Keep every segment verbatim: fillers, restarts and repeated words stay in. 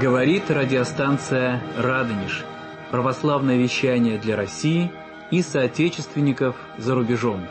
Говорит радиостанция «Радонеж». Православное вещание для России и соотечественников за рубежом.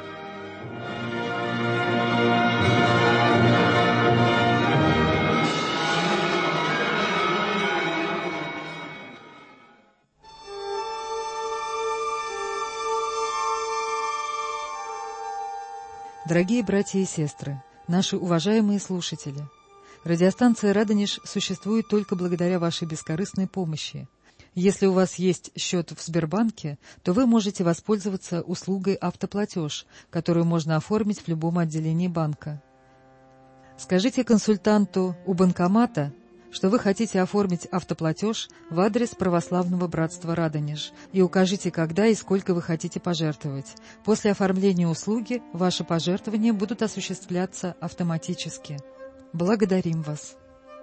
Дорогие братья и сестры, наши уважаемые слушатели, радиостанция «Радонеж» существует только благодаря вашей бескорыстной помощи. Если у вас есть счет в Сбербанке, то вы можете воспользоваться услугой «Автоплатеж», которую можно оформить в любом отделении банка. Скажите консультанту у банкомата, что вы хотите оформить автоплатеж в адрес Православного братства «Радонеж», и укажите, когда и сколько вы хотите пожертвовать. После оформления услуги ваши пожертвования будут осуществляться автоматически. Благодарим вас.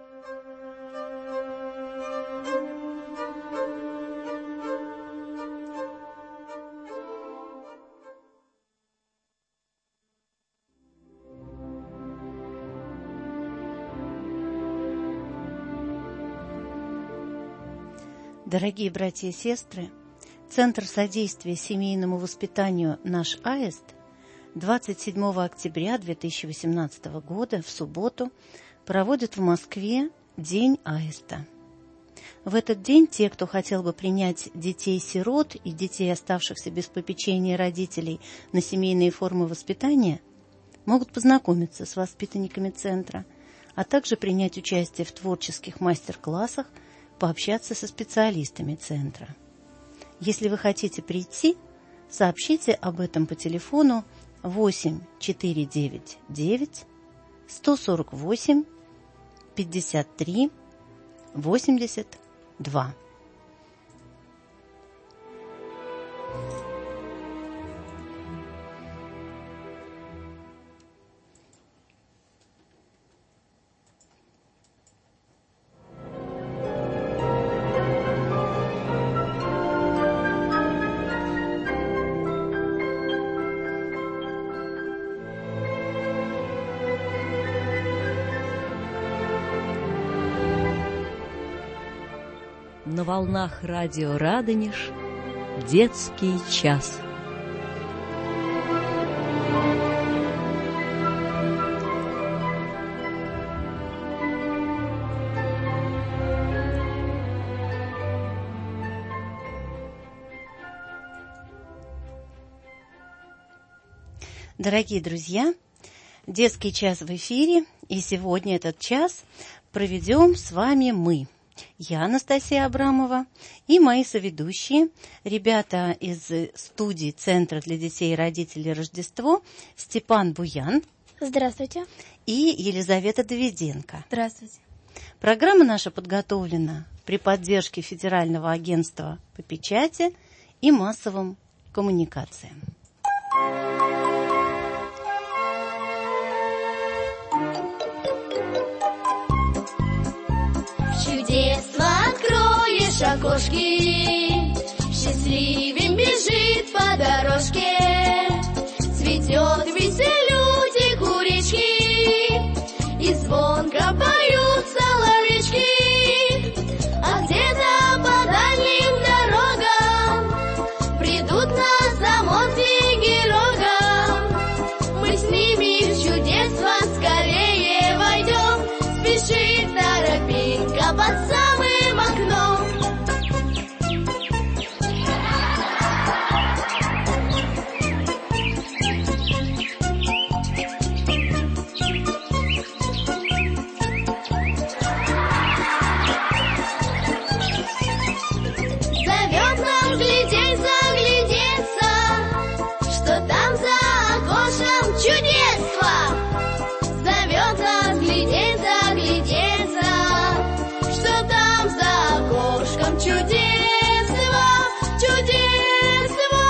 Дорогие братья и сестры, Центр содействия семейному воспитанию «Наш Аист» двадцать седьмого октября две тысячи восемнадцатого года в субботу проводит в Москве День Аиста. В этот день те, кто хотел бы принять детей-сирот и детей, оставшихся без попечения родителей, на семейные формы воспитания, могут познакомиться с воспитанниками Центра, а также принять участие в творческих мастер-классах, пообщаться со специалистами Центра. Если вы хотите прийти, сообщите об этом по телефону восемь четыре девять девять сто сорок восемь пятьдесят три восемьдесят два. На волнах радио «Радонеж» детский час. Дорогие друзья, детский час в эфире, и сегодня этот час проведем с вами мы. Я, Анастасия Абрамова, и мои соведущие, ребята из студии Центра для детей и родителей «Рождество», Степан Буян. Здравствуйте. И Елизавета Давиденко. Здравствуйте. Программа наша подготовлена при поддержке Федерального агентства по печати и массовым коммуникациям. Чудесно откроешь окошки, счастливым бежит по дорожке, цветет веселютик у речки, и звонко поют соловейчки, а где-то по дальним дорогам придут нас домой егерогам. Мы с ними в чудество скорее войдем, спешит торопенько под самым окном. Зовет нас глядеть, заглядеться, что там за окошем чудество. Зовет нас глядеть, заглядеться, что там за окошком чудество, чудество.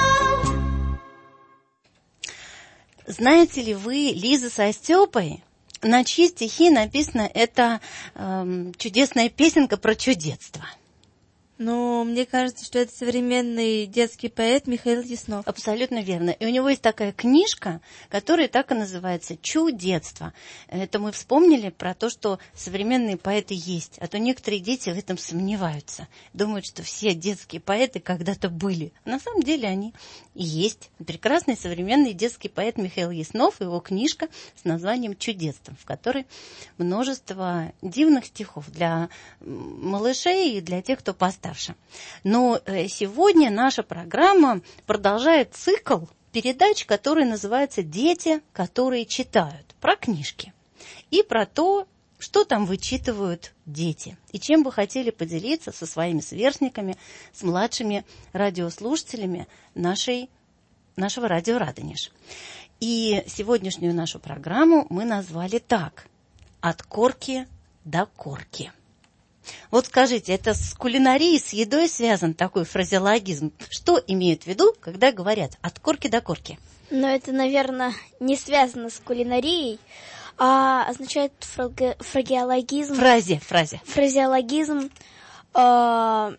Знаете ли вы, Лиза со Степой, на чьи стихи написано это эм, чудесная песенка про чудесство? Ну, мне кажется, что это современный детский поэт Михаил Яснов. Абсолютно верно. И у него есть такая книжка, которая так и называется «Чудетство». Это мы вспомнили про то, что современные поэты есть. А то некоторые дети в этом сомневаются. Думают, что все детские поэты когда-то были. На самом деле они и есть. Прекрасный современный детский поэт Михаил Яснов и его книжка с названием «Чудетство», в которой множество дивных стихов для малышей и для тех, кто постарше. Но сегодня наша программа продолжает цикл передач, который называется «Дети, которые читают», про книжки и про то, что там вычитывают дети, и чем бы хотели поделиться со своими сверстниками, с младшими радиослушателями нашей, нашего радио «Радонеж». И сегодняшнюю нашу программу мы назвали так: «От корки до корки». Вот скажите, это с кулинарией, с едой связан такой фразеологизм? Что имеют в виду, когда говорят «от корки до корки»? Но это, наверное, не связано с кулинарией, а означает фраге, фразеологизм. Фразе, фразе. Фразеологизм э,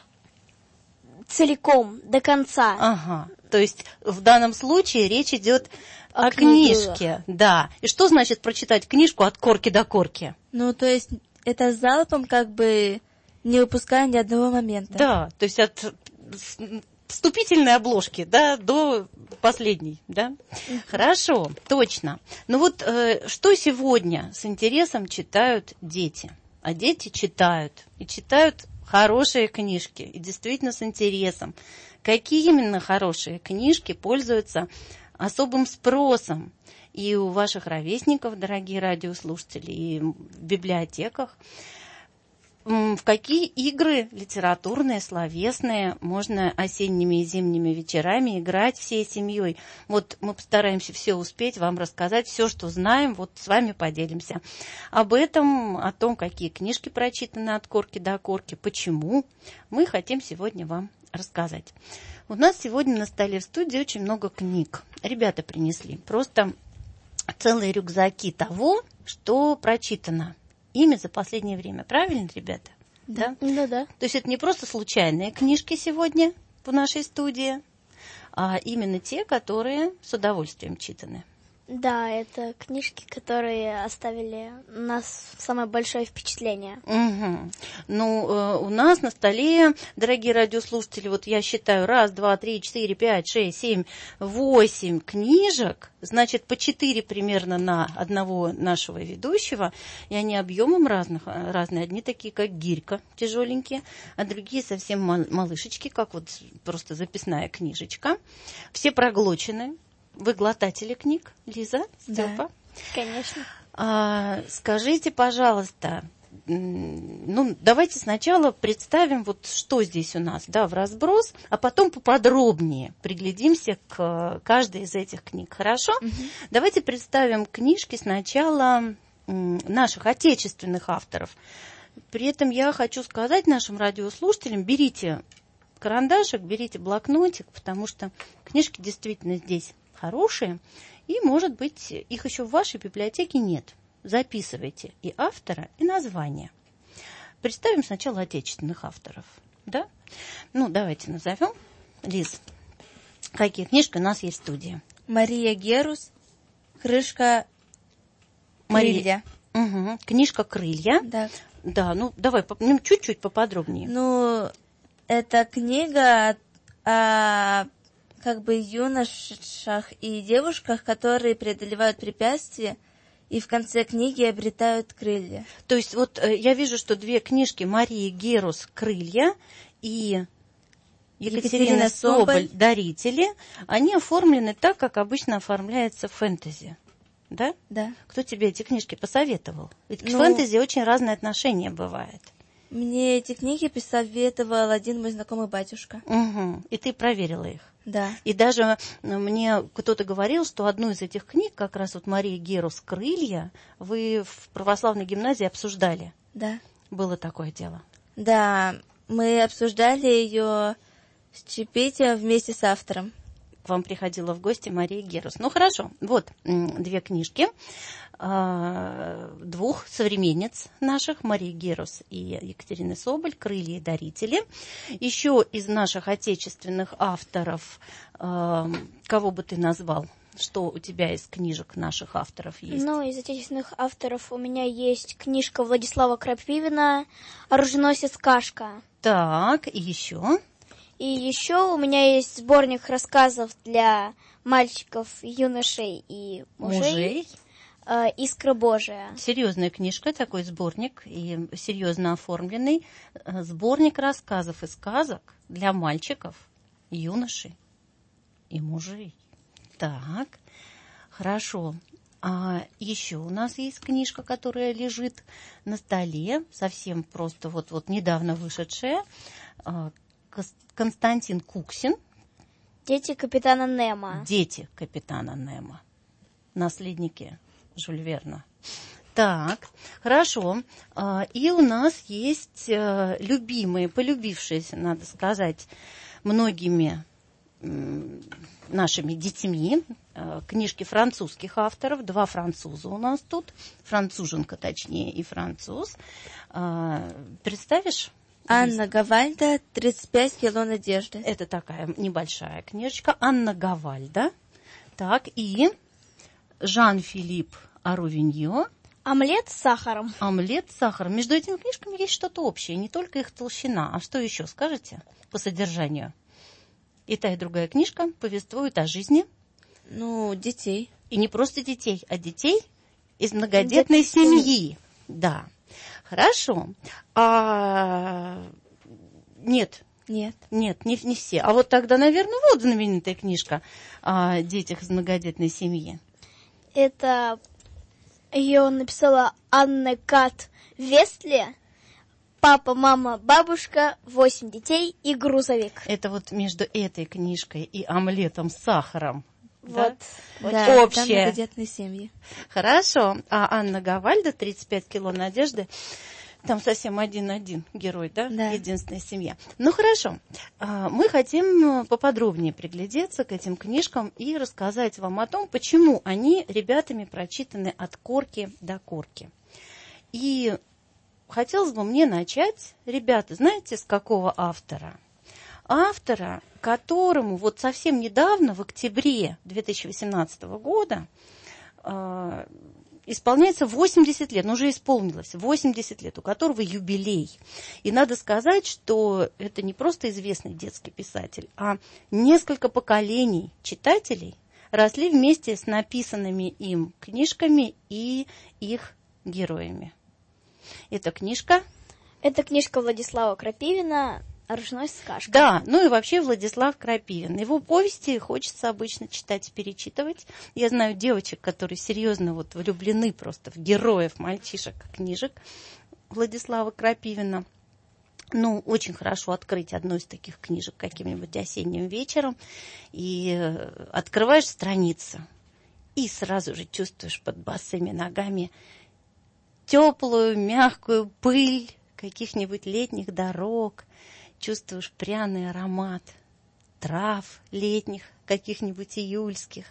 целиком, до конца. Ага, то есть в данном случае речь идет о, о книжке. Да. И что значит прочитать книжку от корки до корки? Ну, то есть это залпом, как бы не упуская ни одного момента. Да, то есть от вступительной обложки, да, до последней, да. Uh-huh. Хорошо, точно. Ну вот э, что сегодня с интересом читают дети? А дети читают, и читают хорошие книжки, и действительно с интересом. Какие именно хорошие книжки пользуются особым спросом и у ваших ровесников, дорогие радиослушатели, и в библиотеках? В какие игры литературные, словесные можно осенними и зимними вечерами играть всей семьей? Вот мы постараемся все успеть вам рассказать, все, что знаем, вот с вами поделимся. Об этом, о том, какие книжки прочитаны от корки до корки, почему, мы хотим сегодня вам рассказать. У нас сегодня на столе в студии очень много книг. Ребята принесли просто целые рюкзаки того, что прочитано ими за последнее время. Правильно, ребята? Да. Да, да. То есть это не просто случайные книжки сегодня в нашей студии, а именно те, которые с удовольствием читаны. Да, это книжки, которые оставили у нас самое большое впечатление. Угу. Ну, э, у нас на столе, дорогие радиослушатели, вот я считаю, раз, два, три, четыре, пять, шесть, семь, восемь книжек, значит, по четыре примерно на одного нашего ведущего, и они объемом разных, разные. Одни такие, как гирька, тяжеленькие, а другие совсем малышечки, как вот просто записная книжечка. Все проглочены. Вы глотатели книг, Лиза, Степа? Да, конечно. А, скажите, пожалуйста, ну, давайте сначала представим, вот что здесь у нас, да, в разброс, а потом поподробнее приглядимся к каждой из этих книг, хорошо? Угу. Давайте представим книжки сначала наших отечественных авторов. При этом я хочу сказать нашим радиослушателям, берите карандашик, берите блокнотик, потому что книжки действительно здесь хорошие, и, может быть, их еще в вашей библиотеке нет. Записывайте и автора, и название. Представим сначала отечественных авторов, да? Ну, давайте назовем. Лиз, какие книжки у нас есть в студии? Мария Герус, «Крышка крылья». Угу. Книжка «Крылья». Да. Да, ну, давай ну, чуть-чуть поподробнее. Ну, это книга о как бы юношах и девушках, которые преодолевают препятствия и в конце книги обретают крылья. То есть вот э, я вижу, что две книжки Марии Герус «Крылья» и Екатерина, Екатерина Соболь «Дарители», они оформлены так, как обычно оформляется фэнтези. Да? Да. Кто тебе эти книжки посоветовал? Ведь к ну, фэнтези очень разные отношения бывают. Мне эти книги посоветовал один мой знакомый батюшка. Угу. И ты проверила их? Да. И даже мне кто-то говорил, что одну из этих книг, как раз вот Мария Герус «Крылья», вы в православной гимназии обсуждали. Да. Было такое дело. Да, мы обсуждали ее с чаепитием вместе с автором. к вам приходила в гости Мария Герус. Ну, хорошо, вот две книжки двух современниц наших, Марии Герус и Екатерины Соболь, «Крылья и дарители». Еще из наших отечественных авторов, кого бы ты назвал? Что у тебя из книжек наших авторов есть? Ну, из отечественных авторов у меня есть книжка Владислава Крапивина «Оруженосец Кашка». Так, и еще? И еще у меня есть сборник рассказов для мальчиков, юношей и мужей. Мужей? «Искра Божия». Серьезная книжка, такой сборник, и серьезно оформленный сборник рассказов и сказок для мальчиков, юношей и мужей. Так, хорошо. А еще у нас есть книжка, которая лежит на столе, совсем просто вот-вот недавно вышедшая. Константин Куксин. «Дети капитана Немо». «Дети капитана Немо». Наследники Жюль Верна. Так, хорошо. И у нас есть любимые, полюбившиеся, надо сказать, многими нашими детьми книжки французских авторов. Два француза у нас тут. Француженка, точнее, и француз. Представишь? Анна Гавальда, тридцать пять кило надежды. Это такая небольшая книжечка. Анна Гавальда. Так, и Жан-Филипп Арувиньо. «Омлет с сахаром». «Омлет с сахаром». Между этими книжками есть что-то общее, не только их толщина. А что еще, скажете, по содержанию? И та, и другая книжка повествуют о жизни. Ну, детей. И не просто детей, а детей из многодетной семьи. Да. Хорошо. А... Нет. Нет. Нет, не, не все. А вот тогда, наверное, вот знаменитая книжка о детях из многодетной семьи. Это ее написала Анна Кат Вестли. «Папа, мама, бабушка, восемь детей и грузовик». Это вот между этой книжкой и «Омлетом с сахаром». Вот. Да? Да, общее. там многодетные семьи. Хорошо. А Анна Гавальда, тридцать пять кило надежды, там совсем один-один герой, да? Да. Единственная семья. Ну, хорошо. Мы хотим поподробнее приглядеться к этим книжкам и рассказать вам о том, почему они ребятами прочитаны от корки до корки. И хотелось бы мне начать, ребята, знаете, с какого автора? Автора, которому вот совсем недавно, в октябре две тысячи восемнадцатого года, э, исполняется восемьдесят лет, ну уже исполнилось восемьдесят лет, у которого юбилей. И надо сказать, что это не просто известный детский писатель, а несколько поколений читателей росли вместе с написанными им книжками и их героями. Эта книжка? Это книжка Владислава Крапивина «Оруженосец Кашка». Да, ну и вообще Владислав Крапивин. Его повести хочется обычно читать и перечитывать. Я знаю девочек, которые серьезно вот влюблены просто в героев мальчишек книжек Владислава Крапивина. Ну, очень хорошо открыть одну из таких книжек каким-нибудь осенним вечером. И открываешь страницу, и сразу же чувствуешь под босыми ногами теплую, мягкую пыль каких-нибудь летних дорог. Чувствуешь пряный аромат трав летних, каких-нибудь июльских,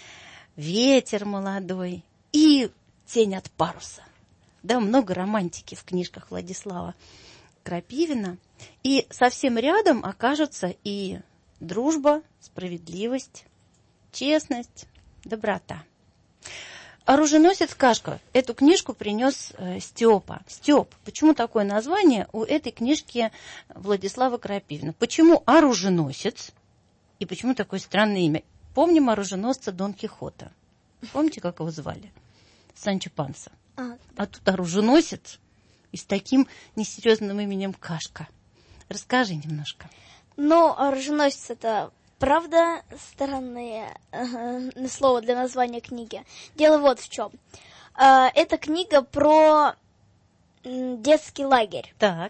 ветер молодой и тень от паруса. Да, много романтики в книжках Владислава Крапивина. И совсем рядом окажутся и дружба, справедливость, честность, доброта. «Оруженосец Кашка». Эту книжку принес э, Степа. Степ, почему такое название у этой книжки Владислава Крапивина? Почему оруженосец? И почему такое странное имя? Помним оруженосца Дон Кихота. Помните, как его звали? Санчо Панса. А, а тут оруженосец и с таким несерьезным именем Кашка. Расскажи немножко. Ну, оруженосец — это правда странное э, слово для названия книги. Дело вот в чем. Э, это книга про э, детский лагерь. Так.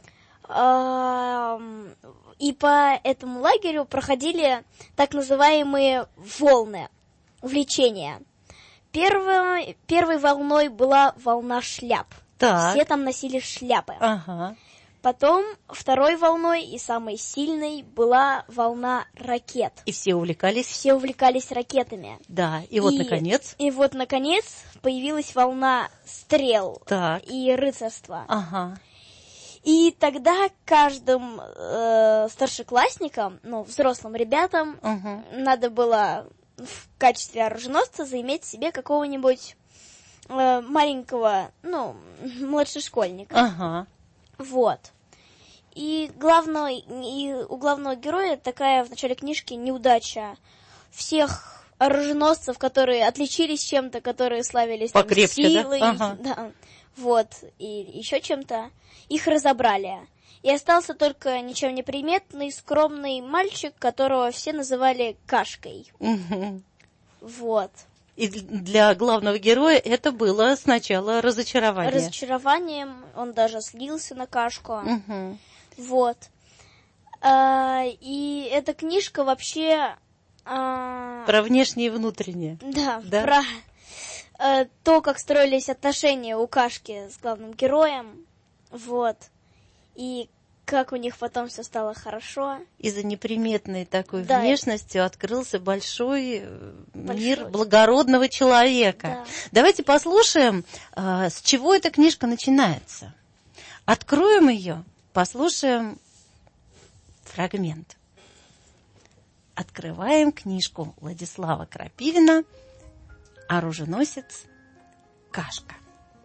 Э, и по этому лагерю проходили так называемые волны, увлечения. Первой, первой волной была волна шляп. Так. Все там носили шляпы. Ага. Потом второй волной и самой сильной была волна ракет. И все увлекались? Все увлекались ракетами. Да, и вот, и, наконец? И вот, наконец, появилась волна стрел так. и рыцарства. Ага. И тогда каждым э, старшеклассникам, ну, взрослым ребятам, угу. надо было в качестве оруженосца заиметь себе какого-нибудь э, маленького, ну, младшешкольника. Ага. Вот. И, главной, и у главного героя такая в начале книжки неудача. Всех оруженосцев, которые отличились чем-то, которые славились там, силой, да? Ага. да, вот, и еще чем-то, их разобрали. И остался только ничем не приметный, скромный мальчик, которого все называли Кашкой. Угу. Вот. И для главного героя это было сначала разочарование. Разочарованием, он даже слился на Кашку. Угу. Вот. А, и эта книжка вообще... А... Про внешнее и внутреннее. Да, да? про а, то, как строились отношения у Кашки с главным героем. Вот. И как у них потом все стало хорошо. И за неприметной такой да. внешностью открылся большой, большой мир благородного человека. Да. Давайте послушаем, с чего эта книжка начинается. Откроем ее, послушаем фрагмент. Открываем книжку Владислава Крапивина «Оруженосец Кашка».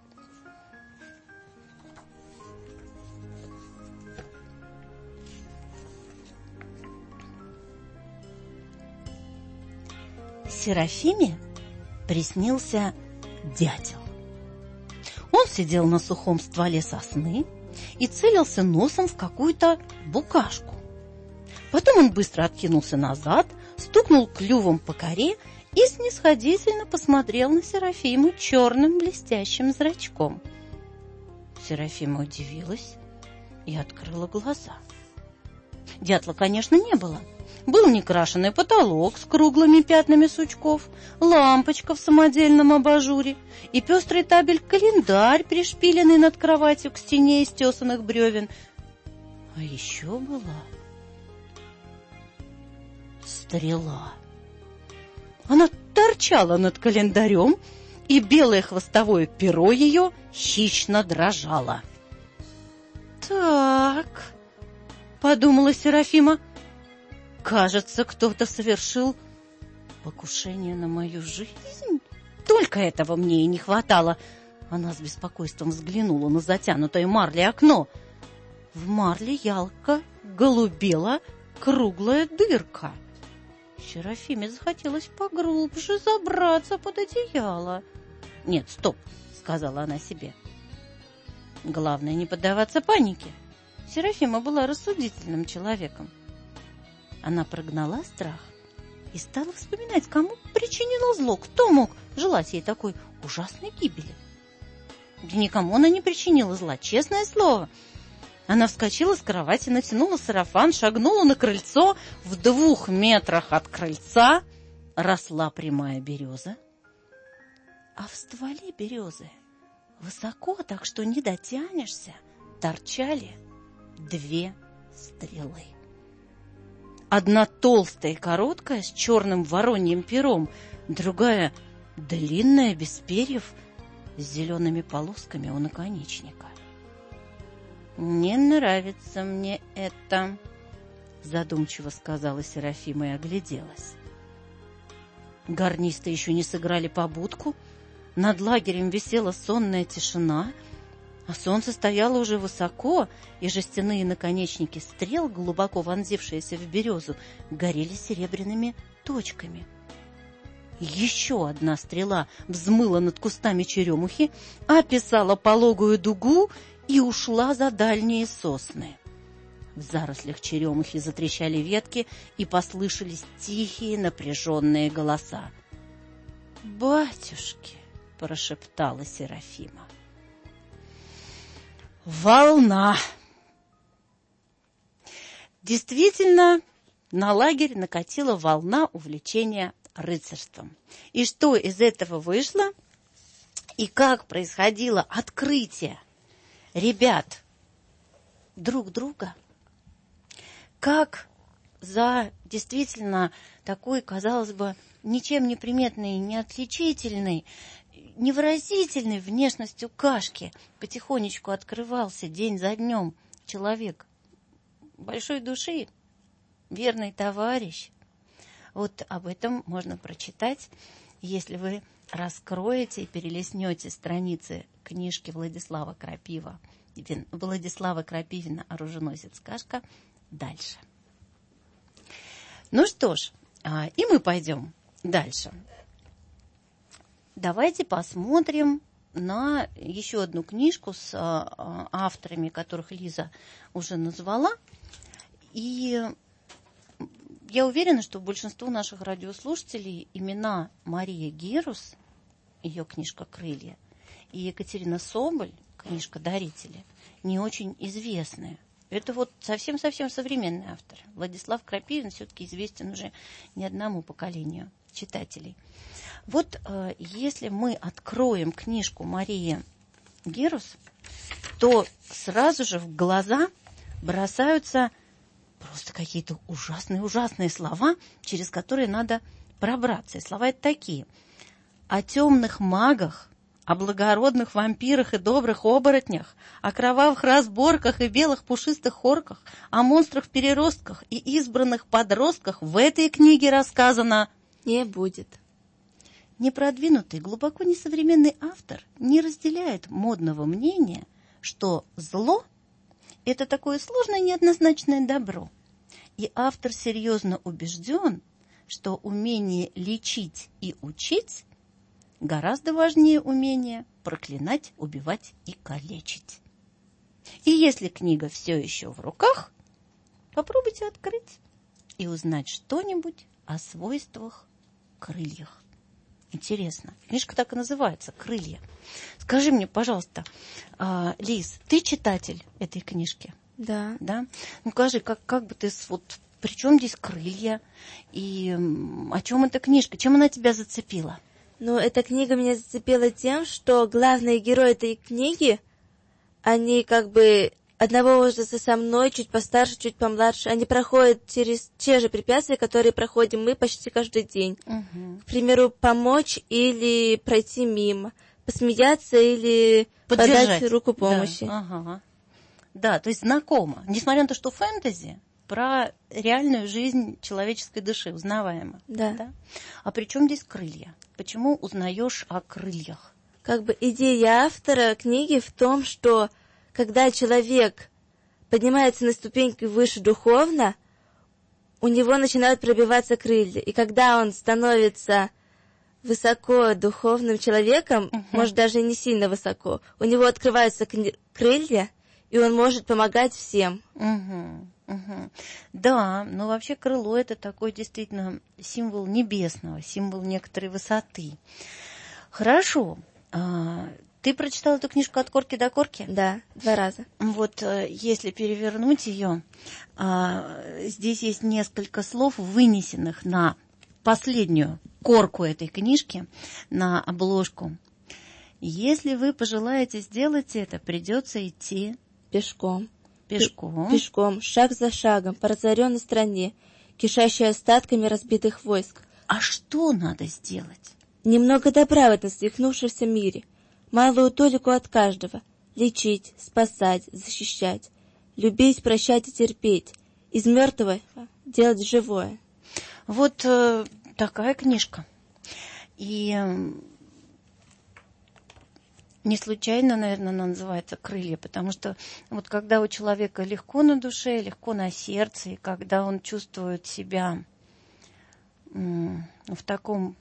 Серафиме приснился дятел. Он сидел на сухом стволе сосны и целился носом в какую-то букашку. Потом он быстро откинулся назад, стукнул клювом по коре и снисходительно посмотрел на Серафиму черным блестящим зрачком. Серафима удивилась и открыла глаза. Дятла, конечно, не было. Был некрашенный потолок с круглыми пятнами сучков, лампочка в самодельном абажуре и пестрый табель-календарь, пришпиленный над кроватью к стене из тесаных бревен. А еще была стрела. Она торчала над календарем, и белое хвостовое перо ее хищно дрожало. «Так», — подумала Серафима, — «кажется, кто-то совершил покушение на мою жизнь. Только этого мне и не хватало». Она с беспокойством взглянула на затянутое марлей окно. В марле ялко голубела круглая дырка. Серафиме захотелось поглубже забраться под одеяло. «Нет, стоп», — сказала она себе. «Главное не поддаваться панике». Серафима была рассудительным человеком. Она прогнала страх и стала вспоминать, кому причинила зло, кто мог желать ей такой ужасной гибели. Да никому она не причинила зла, честное слово. Она вскочила с кровати, натянула сарафан, шагнула на крыльцо. В двух метрах от крыльца росла прямая береза, а в стволе березы, высоко, так что не дотянешься, торчали две стрелы. Одна толстая и короткая, с черным вороньим пером, другая длинная, без перьев, с зелеными полосками у наконечника. «Не нравится мне это», — задумчиво сказала Серафима и огляделась. Гарнисты еще не сыграли побудку, над лагерем висела сонная тишина, а солнце стояло уже высоко, и жестяные наконечники стрел, глубоко вонзившиеся в березу, горели серебряными точками. Еще одна стрела взмыла над кустами черемухи, описала пологую дугу и ушла за дальние сосны. В зарослях черемухи затрещали ветки, и послышались тихие напряженные голоса. «Батюшки!» — прошептала Серафима. Волна. Действительно, на лагерь накатила волна увлечения рыцарством. И что из этого вышло? И как происходило открытие ребят друг друга, как за действительно такой, казалось бы, ничем не приметный, неотличительный, невыразительной внешностью кашки потихонечку открывался день за днем человек большой души, верный товарищ. Вот об этом можно прочитать, если вы раскроете и перелистнете страницы книжки Владислава Крапива, Владислава Крапивина «Оруженосец Кашка» дальше. Ну что ж, и мы пойдем дальше. Давайте посмотрим на еще одну книжку с авторами, которых Лиза уже назвала. И я уверена, что большинству наших радиослушателей имена Мария Герус, ее книжка «Крылья», и Екатерина Соболь, книжка «Дарители», не очень известны. Это вот совсем-совсем современный автор. Владислав Крапивин все-таки известен уже не одному поколению читателей. Вот э, если мы откроем книжку Марии Герус, то сразу же в глаза бросаются просто какие-то ужасные-ужасные слова, через которые надо пробраться. И слова это такие: о темных магах, о благородных вампирах и добрых оборотнях, о кровавых разборках и белых пушистых хорках, о монстрах-переростках и избранных подростках в этой книге рассказано не будет. Непродвинутый, глубоко несовременный автор не разделяет модного мнения, что зло – это такое сложное неоднозначное добро. И автор серьезно убежден, что умение лечить и учить гораздо важнее умения проклинать, убивать и калечить. И если книга все еще в руках, попробуйте открыть и узнать что-нибудь о свойствах крыльях. Интересно. Книжка так и называется «Крылья». Скажи мне, пожалуйста, Лиз, ты читатель этой книжки? Да. Да? Ну, скажи, как, как бы ты... Вот, при чем здесь крылья? И о чем эта книжка? Чем она тебя зацепила? Ну, эта книга меня зацепила тем, что главные герои этой книги, они как бы одного возраста со мной, чуть постарше, чуть помладше. Они проходят через те же препятствия, которые проходим мы почти каждый день. Угу. К примеру, помочь или пройти мимо, посмеяться или поддержать, подать руку помощи. Да, ага. Да, то есть знакомо. Несмотря на то, что фэнтези, про реальную жизнь человеческой души узнаваемо. Да. Да? А при чем здесь крылья? Почему узнаешь о крыльях? Как бы идея автора книги в том, что когда человек поднимается на ступеньку выше духовно, у него начинают пробиваться крылья. И когда он становится высоко духовным человеком, uh-huh. может, даже не сильно высоко, у него открываются крылья, и он может помогать всем. Uh-huh. Uh-huh. Да, но вообще крыло – это такой действительно символ небесного, символ некоторой высоты. Хорошо. Ты прочитала эту книжку от корки до корки? Да, два раза. Вот если перевернуть ее, здесь есть несколько слов, вынесенных на последнюю корку этой книжки, на обложку. Если вы пожелаете сделать это, придется идти пешком. Пешком. Пешком, шаг за шагом, по разоренной стране, кишащей остатками разбитых войск. А что надо сделать? Немного добра в этом свихнувшемся мире, малую толику от каждого, лечить, спасать, защищать, любить, прощать и терпеть, из мертвого делать живое. Вот э, такая книжка. И э, не случайно, наверное, она называется «Крылья», потому что вот когда у человека легко на душе, легко на сердце, и когда он чувствует себя э, в таком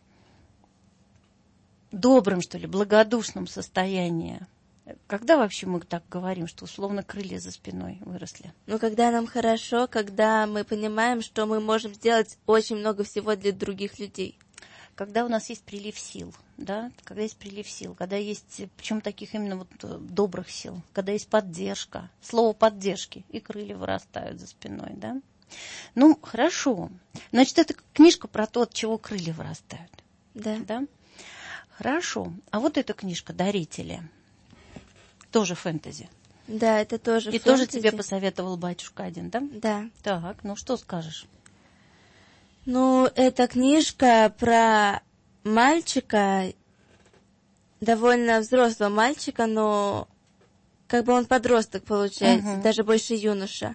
добром, что ли, благодушном состоянии. Когда вообще мы так говорим, что условно крылья за спиной выросли? Ну, когда нам хорошо, когда мы понимаем, что мы можем сделать очень много всего для других людей. Когда у нас есть прилив сил, да, когда есть прилив сил, когда есть, причем таких именно вот добрых сил, когда есть поддержка, слово поддержки, и крылья вырастают за спиной, да. Ну, хорошо. Значит, это книжка про то, от чего крылья вырастают. Да. Да? Хорошо. А вот эта книжка «Дарители». Тоже фэнтези. Да, это тоже И фэнтези. тоже тебе посоветовал батюшка один, да? Да. Так, ну что скажешь? Ну, это книжка про мальчика, довольно взрослого мальчика, но как бы он подросток получается, Мгм. даже больше юноша.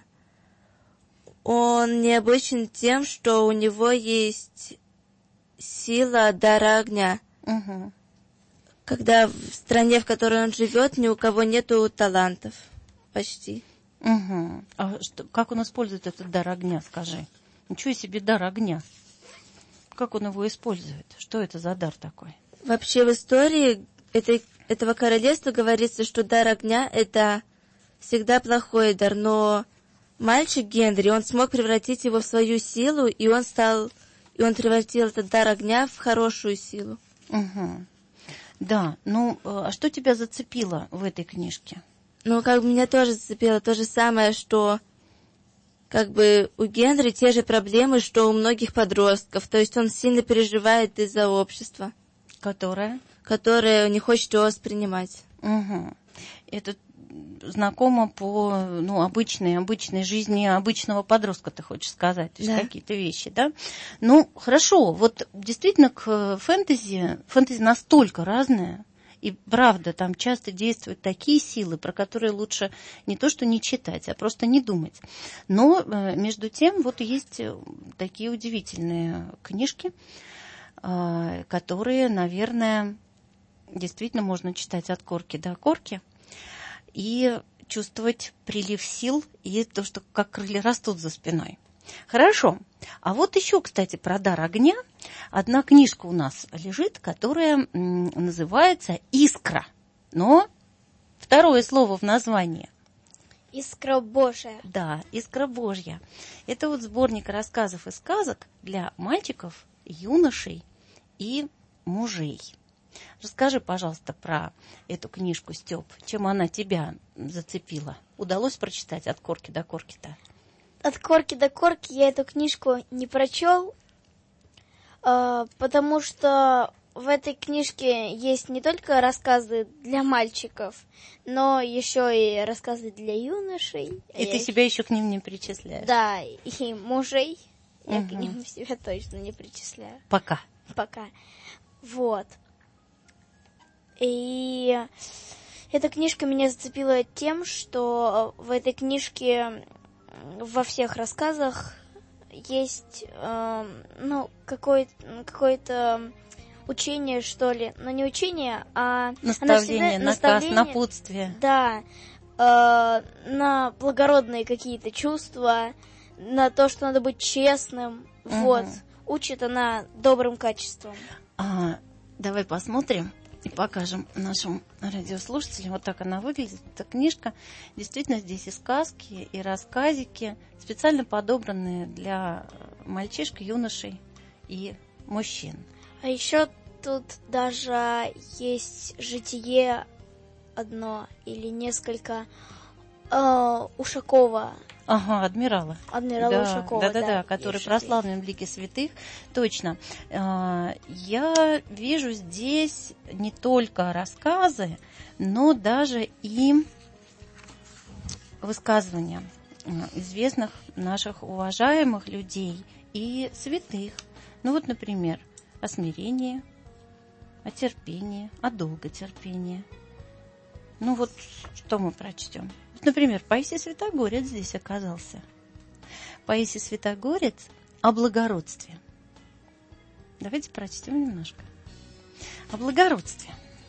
Он необычен тем, что у него есть сила дара огня. Угу. Когда в стране, в которой он живет, ни у кого нету талантов. Почти. Угу. А что, как он использует этот дар огня, скажи? Ничего себе дар огня. Как он его использует? Что это за дар такой? Вообще в истории этой, этого королевства говорится, что дар огня — это всегда плохой дар, но мальчик Генри, он смог превратить его в свою силу, и он стал, и он превратил этот дар огня в хорошую силу. Угу. Да, ну, а что тебя зацепило в этой книжке? Ну, как бы меня тоже зацепило то же самое, что как бы у Генри те же проблемы, что у многих подростков. То есть он сильно переживает из-за общества, Которая? которое не хочет его воспринимать. Угу. Это знакомо по ну, обычной, обычной жизни обычного подростка, ты хочешь сказать, то есть Да. какие-то вещи, да? Ну, хорошо, вот действительно к фэнтези, фэнтези настолько разное, и правда, там часто действуют такие силы, про которые лучше не то что не читать, а просто не думать. Но э, между тем вот есть такие удивительные книжки, э, которые, наверное, действительно можно читать от корки до корки и чувствовать прилив сил и то, что как крылья растут за спиной. Хорошо. А вот еще, кстати, про дар огня. Одна книжка у нас лежит, которая м, называется «Искра». Но второе слово в названии. Искра Божия. Да, «Искра Божья». Это вот сборник рассказов и сказок для мальчиков, юношей и мужей. Расскажи, пожалуйста, про эту книжку, Стёп. Чем она тебя зацепила? Удалось прочитать от корки до корки-то? От корки до корки я эту книжку не прочел, э, потому что в этой книжке есть не только рассказы для мальчиков, но еще и рассказы для юношей. И Я ты их- себя еще к ним не причисляешь? Да, и мужей. Я к Мгм. ним себя точно не причисляю. Пока. Пока. Вот. И эта книжка меня зацепила тем, что в этой книжке во всех рассказах есть э, ну, какое- какое-то учение, что ли. Но не учение, а оно Наставление, всегда- наказ, наставление, напутствие. Да. э, на благородные какие-то чувства, на то, что надо быть честным. Мгм. Вот. Учит она добрым качествам. А, давай посмотрим и покажем нашим радиослушателям. Вот так она выглядит, эта книжка. Действительно, здесь и сказки, и рассказики, специально подобранные для мальчишек, юношей и мужчин. А еще тут даже есть житие одно или несколько э, Ушакова, Ага, адмирала. адмирала Да, Ушакова. да, да, да, да, который есть прославлен в лике святых, точно. А, Я вижу здесь не только рассказы, но даже и высказывания а, известных наших уважаемых людей и святых. Ну вот, например, о смирении, о терпении, о долготерпении. Ну вот, что мы прочтем? Вот, например, Паисий Святогорец здесь оказался. Паисий Святогорец о благородстве. Давайте прочтем немножко. О благородстве.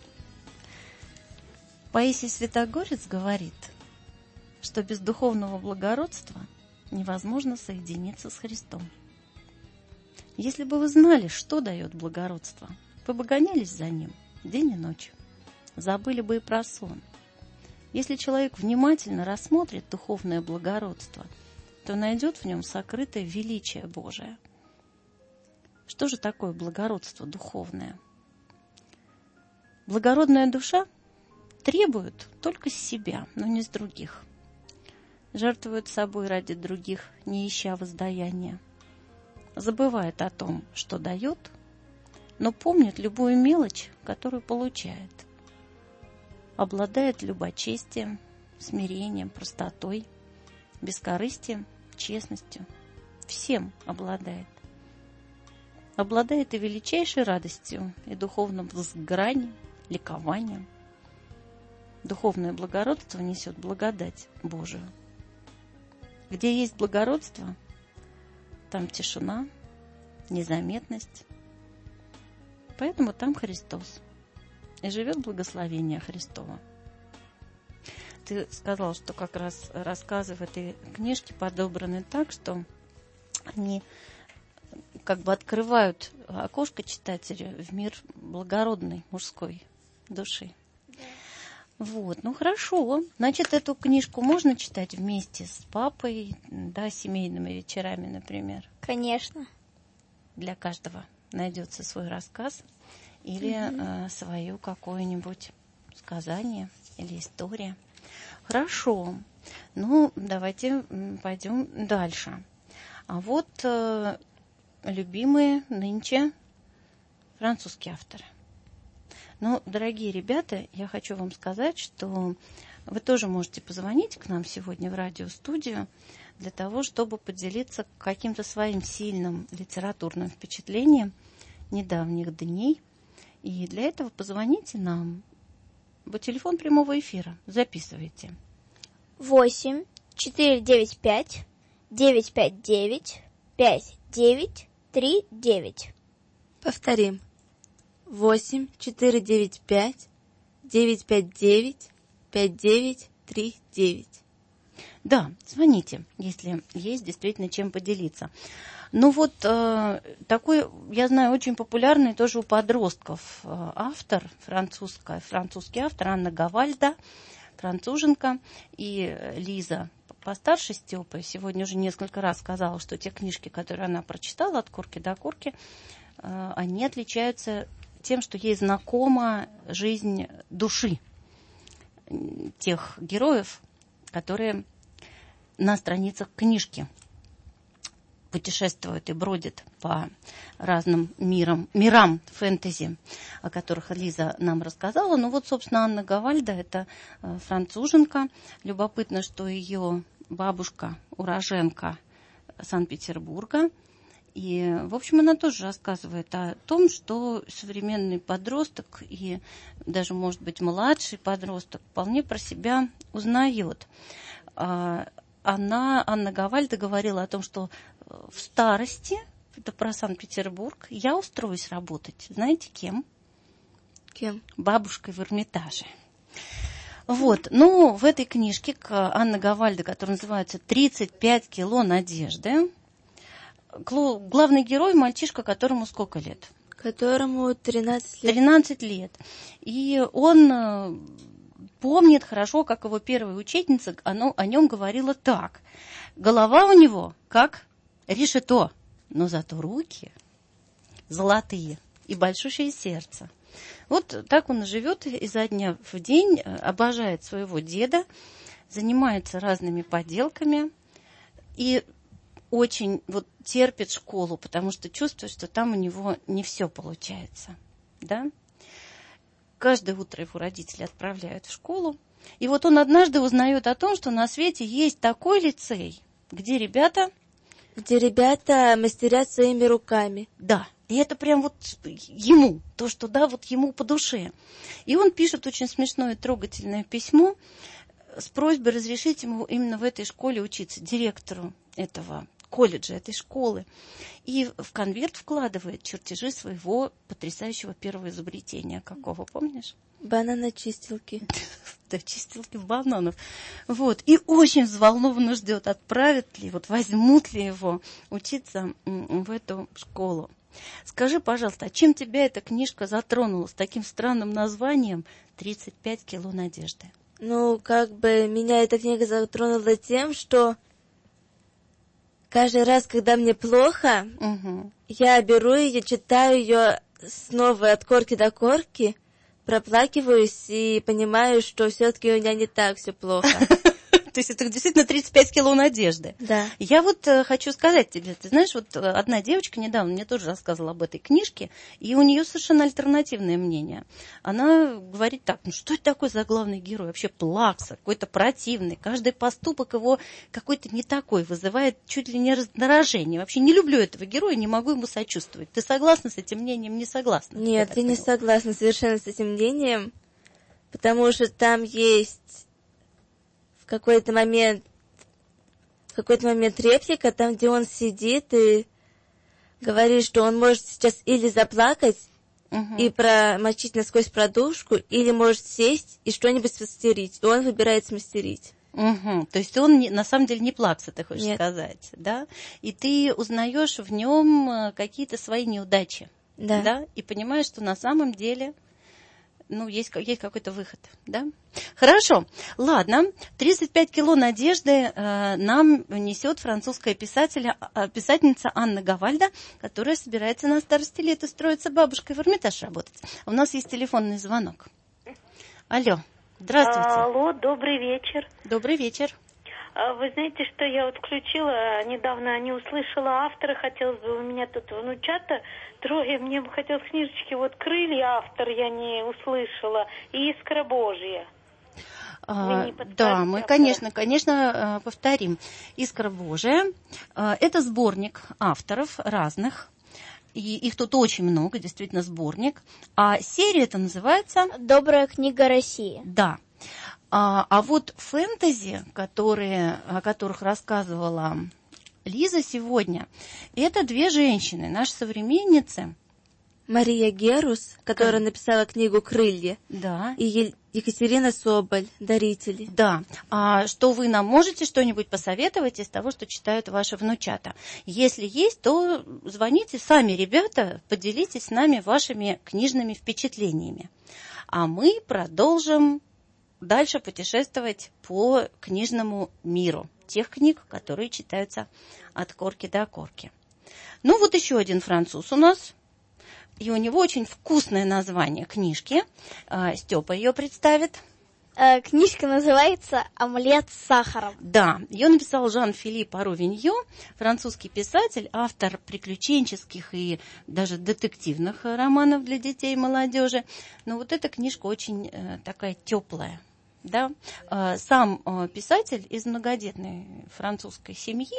Паисий Святогорец говорит, что без духовного благородства невозможно соединиться с Христом. Если бы вы знали, что дает благородство, вы бы гонялись за ним день и ночь. Забыли бы и про сон. Если человек внимательно рассмотрит духовное благородство, то найдет в нем сокрытое величие Божие. Что же такое благородство духовное? Благородная душа требует только с себя, но не с других. Жертвует собой ради других, не ища воздаяния. Забывает о том, что дает, но помнит любую мелочь, которую получает. Обладает любочестием, смирением, простотой, бескорыстием, честностью. Всем обладает. Обладает и величайшей радостью, и духовным возгоранием, ликованием. Духовное благородство несет благодать Божию. Где есть благородство, там тишина, незаметность. Поэтому там Христос. И живет благословение Христово. Ты сказал, что как раз рассказы в этой книжке подобраны так, что они как бы открывают окошко читателю в мир благородной мужской души. Да. Вот, ну хорошо. Значит, эту книжку можно читать вместе с папой, да, семейными вечерами, например? Конечно. Для каждого найдется свой рассказ или mm-hmm. э, свое какое-нибудь сказание или история. Хорошо. Ну, давайте пойдем дальше. А вот э, любимые нынче французские авторы. Ну, дорогие ребята, я хочу вам сказать, что вы тоже можете позвонить к нам сегодня в радиостудию для того, чтобы поделиться каким-то своим сильным литературным впечатлением недавних дней. И для этого позвоните нам по телефону прямого эфира. Записывайте. восемь четыре девять пять девять пять девять пять девять три девять. Повторим. восемь четыре девять пять девять пять девять пять девять три девять. Да, звоните, если есть действительно чем поделиться. Ну вот э, такой, я знаю, очень популярный тоже у подростков э, автор, французская, французский автор Анна Гавальда, француженка, и Лиза постарше Степы сегодня уже несколько раз сказала, что те книжки, которые она прочитала от корки до корки, э, они отличаются тем, что ей знакома жизнь души тех героев, которые на страницах книжки путешествуют и бродят по разным мирам, мирам фэнтези, о которых Лиза нам рассказала. Ну вот, собственно, Анна Гавальда – это француженка. Любопытно, что ее бабушка уроженка Санкт-Петербурга. И, в общем, она тоже рассказывает о том, что современный подросток и даже, может быть, младший подросток вполне про себя узнает. Она, Анна Гавальда, говорила о том, что в старости, это про Санкт-Петербург, я устроюсь работать. Знаете, кем? Кем? Бабушкой в Эрмитаже. Вот, ну, в этой книжке Анна Гавальда, которая называется «тридцать пять кило надежды», главный герой – мальчишка, которому сколько лет? Которому тринадцать лет. тринадцать лет. И он помнит хорошо, как его первая учительница оно, о нем говорила так. Голова у него как решето, но зато руки золотые и большущее сердце. Вот так он живет изо дня в день, обожает своего деда, занимается разными поделками и очень вот терпит школу, потому что чувствует, что там у него не все получается. Да? Каждое утро его родители отправляют в школу. И вот он однажды узнает о том, что на свете есть такой лицей, где ребята... Где ребята мастерят своими руками. Да, и это прям вот ему, то, что да, вот ему по душе. И он пишет очень смешное и трогательное письмо с просьбой разрешить ему именно в этой школе учиться, директору этого колледжа, этой школы. И в конверт вкладывает чертежи своего потрясающего первого изобретения. Какого, помнишь? Бананочистилки. Да, чистилки бананов. Вот. И очень взволнованно ждет, отправят ли, вот возьмут ли его учиться в эту школу. Скажи, пожалуйста, а чем тебя эта книжка затронула с таким странным названием «тридцать пять кило надежды»? Ну, как бы меня эта книга затронула тем, что каждый раз, когда мне плохо, угу. я беру ее, читаю ее снова от корки до корки, проплакиваюсь и понимаю, что все-таки у меня не так все плохо. То есть это действительно тридцать пять кило надежды. Да. Я вот э, хочу сказать тебе, ты знаешь, вот одна девочка недавно мне тоже рассказывала об этой книжке, и у нее совершенно альтернативное мнение. Она говорит так: ну что это такое за главный герой? Вообще плакса, какой-то противный. Каждый поступок его какой-то не такой, вызывает чуть ли не раздражение. Вообще не люблю этого героя, не могу ему сочувствовать. Ты согласна с этим мнением? Не согласна? Нет, я не согласна совершенно с этим мнением, потому что там есть в какой-то момент в какой-то момент реплика, там, где он сидит и говорит, что он может сейчас или заплакать, uh-huh. и промочить насквозь подушку, или может сесть и что-нибудь смастерить. И он выбирает смастерить. Угу. То есть он не, на самом деле не плакса, ты хочешь Нет. сказать, да? И ты узнаешь в нем какие-то свои неудачи, да. да? И понимаешь, что на самом деле, ну, есть, есть какой-то выход, да? Хорошо, ладно. тридцать пять кило надежды э, нам несет французская писателя, э, писательница Анна Гавальда, которая собирается на старости лет устроиться бабушкой в Эрмитаж работать. У нас есть телефонный звонок. Алло. Здравствуйте. Алло, добрый вечер. Добрый вечер. Вы знаете, что я вот включила, недавно не услышала автора, хотелось бы, у меня тут внучата трое, мне бы хотелось книжечки, вот «Крылья» автор я не услышала, и «Искра Божья». А, да, мы, автора? конечно, конечно, повторим. «Искра Божия» – это сборник авторов разных. И их тут очень много, действительно, сборник. А серия это называется «Добрая книга России». Да. А, а вот фэнтези, которые, о которых рассказывала Лиза сегодня, это две женщины, наши современницы. Мария Герус, которая как? написала книгу «Крылья», да. и Екатерина Соболь, «Дарители». Да. А что вы нам можете что-нибудь посоветовать из того, что читают ваши внучата? Если есть, то звоните сами, ребята, поделитесь с нами вашими книжными впечатлениями. А мы продолжим дальше путешествовать по книжному миру тех книг, которые читаются от корки до корки. Ну вот еще один француз у нас. И у него очень вкусное название книжки. Степа ее представит. Э, книжка называется «Омлет с сахаром». Да, ее написал Жан-Филипп Арувиньо, французский писатель, автор приключенческих и даже детективных романов для детей и молодежи. Но вот эта книжка очень э, такая теплая. Да? Э, сам э, писатель из многодетной французской семьи,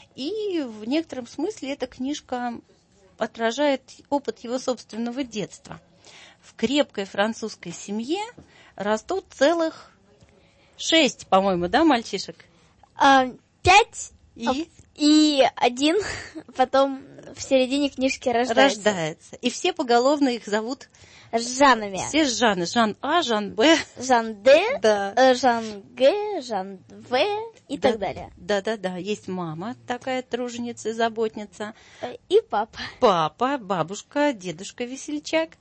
и в некотором смысле эта книжка отражает опыт его собственного детства. В крепкой французской семье растут целых шесть, по-моему, да, мальчишек? А, пять и? и один потом в середине книжки рождается. Рождается. И все поголовно их зовут Жанами. Все Жаны. Жан А, Жан Б. Жан Д, да. Жан Г, Жан В и да, так далее. Да-да-да. Есть мама, такая труженица и заботница. И папа. Папа, бабушка, дедушка весельчак.